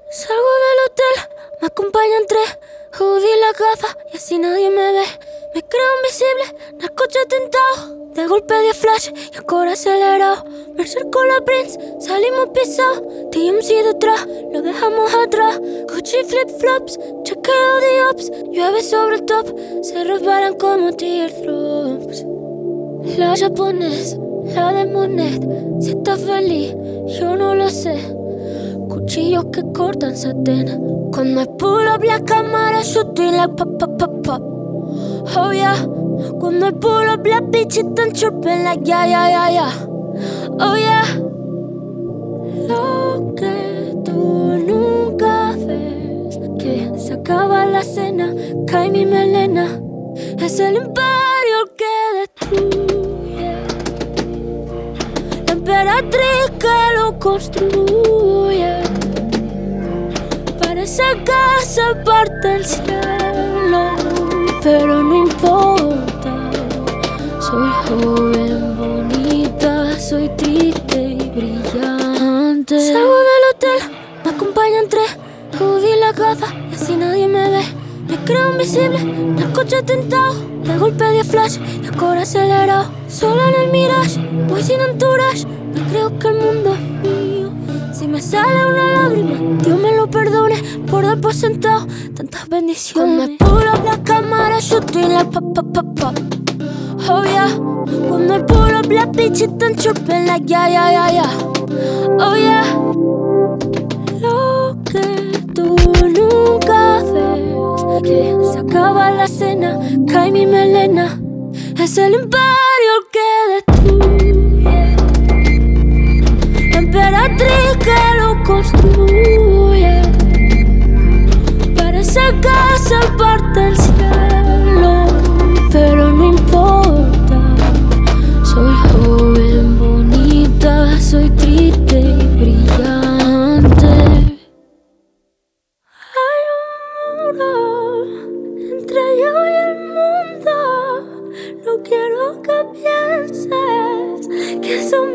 Salgo del hotel, me acompañan tres. Jodí la gafa y así nadie me ve. Me creo invisible, narcoche tentado. De golpe de flash y el core acelerado. Mercer con la Prince, salimos pisados. TMC detrás, lo dejamos atrás. Gucci flip-flops, chequeo de ops. Llueve sobre el top, se resbalan como teardrops. La japonés, la de Monet. Si está feliz, yo no lo sé. Cuchillos que cortan satén. Cuando hay pull up la cámara shooting like pop, pop, pop, pop. Oh yeah. Cuando hay pull up la bitch están chirping like yeah, yeah, yeah, yeah. Oh yeah. Lo que tú nunca ves, que se acaba la cena, cae mi melena. Es el imperio el que destruye, la emperatriz que lo construye. Parece que se parte el cielo, pero no importa. Soy joven, bonita, soy triste y brillante. Salgo del hotel, me acompañan tres. Jodí la gafa y así nadie me ve. Me creo invisible, narcoche tentado. De golpe de flash y el core acelerado. Sola en el mirage, voy sin entourage. Me creo que el mundo es mío. Si me sale una lágrima, Dios me lo perdone por dar por sentado tantas bendiciones. Cuando pull up la cámara shooting like pop, pop, pop, pop. Oh yeah. Cuando hay pull up la bitch están chirping like yeah, yeah, yeah, yeah. Oh yeah. Lo que tú nunca ves, que se acaba la cena, cae mi melena. Es el imperio el que destruye, la emperatriz que lo construye. Parece que se parte el cielo, pero no importa. Soy joven, bonita, soy triste y brillante. Hay un muro entre yo y el mundo. No quiero que pienses que somos